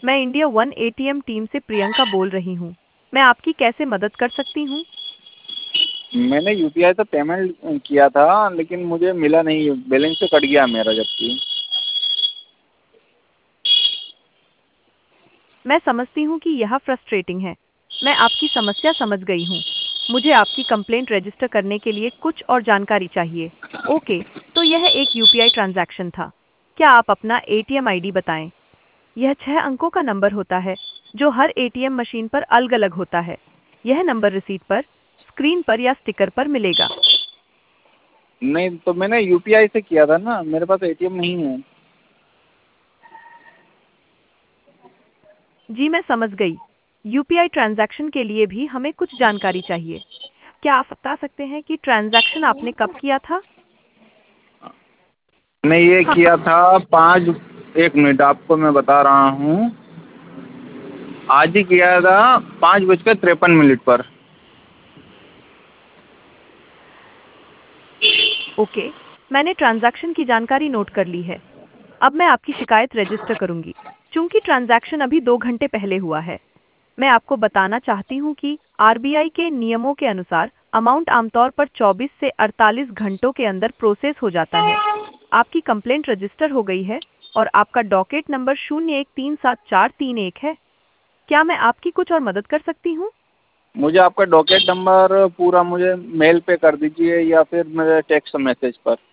मैं India one ATM team से प्रियंका बोल रही हूँ। मैं आपकी कैसे मदद कर सकती हूँ? मैंने यूपीआई से पेमेंट किया था लेकिन मुझे मिला नहीं, बैलेंस से कट गया मेरा जबकि। मैं समझती हूँ कि यह फ्रस्ट्रेटिंग है। मैं आपकी समस्या समझ गई हूँ। मुझे आपकी कंप्लेंट रजिस्टर करने के लिए कुछ और जानकारी चाहिए। ओके, तो यह एक यूपीआई ट्रांजैक्शन था। क्या आप अपना एटीएम आईडी बताएं? यह 6 अंकों का नंबर होता है जो हर एटीएम मशीन पर अलग-अलग होता है। यह नंबर रिसीट पर, स्क्रीन पर या स्टिकर पर मिलेगा। नहीं, तो मैंने यूपीआई से किया था ना, मेरे पास एटीएम नहीं है। जी मैं समझ गई। यूपीआई ट्रांजैक्शन के लिए भी हमें कुछ जानकारी चाहिए। क्या आप बता सकते हैं कि ट्रांजैक्शन आपने कब किया था? मैंने ये हाँ, किया था 5, 1 मिनट आपको मैं बता रहा हूँ। आज ही किया था 5:53 पर। ओके। मैंने ट्रांजैक्शन की जानकारी नोट कर ली है। अब मैं आपकी शिकायत रजिस्टर करूंगी। चूंकि ट्रांजैक्शन अभी 2 घंटे पहले हुआ है, मैं आपको बताना चाहती हूँ कि आरबीआई के नियमों के अनुसार अमाउंट आमतौर पर 24 से 48 घंटों के अंदर प्रोसेस हो जाता है। आपकी कंप्लेंट रजिस्टर हो गई है और आपका डॉकेट नंबर 013741 है। क्या मैं आपकी कुछ और मदद कर सकती हूँ? मुझे आपका डॉकेट नंबर पूरा मुझे मेल पे कर दीजिए या फिर मेरे टेक्स्ट मैसेज पर।